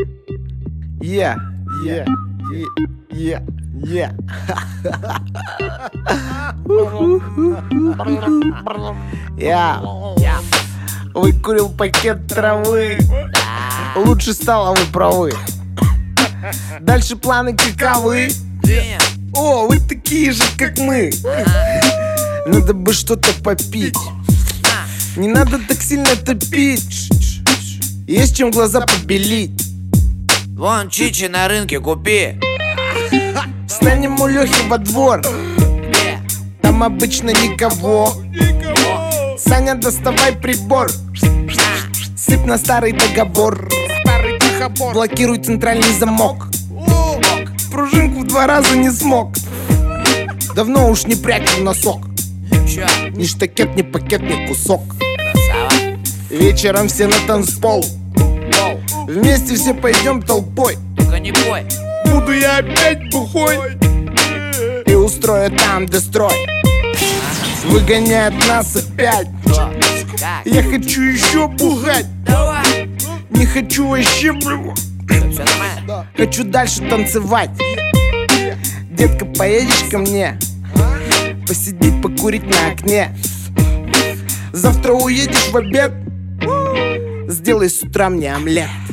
Yeah, yeah, yeah, yeah. Я выкурил пакет травы. Лучше стало, вы правы. Дальше планы каковы. О, вы такие же, как мы. Надо бы что-то попить. Не надо так сильно топить. Есть чем глаза побелить. Вон чичи на рынке купи. Встанем у Лёхи во двор. Там обычно никого. Саня, доставай прибор. Сыпь на старый договор. Блокируй центральный замок. Пружинку в 2 раза не смог. Давно уж не прячу носок. Ни штакет, ни пакет, ни кусок. Вечером все на танцпол. Вместе все пойдем толпой. Только не бой. Буду я опять бухой. И устрою там дестрой. Выгоняет нас опять. Я хочу еще бухать. Давай. Не хочу вообще блювать. Все нормально. Хочу дальше танцевать. Детка, поедешь ко мне? Посидеть, покурить на окне. Завтра уедешь в обед. Сделай с утра мне омлет.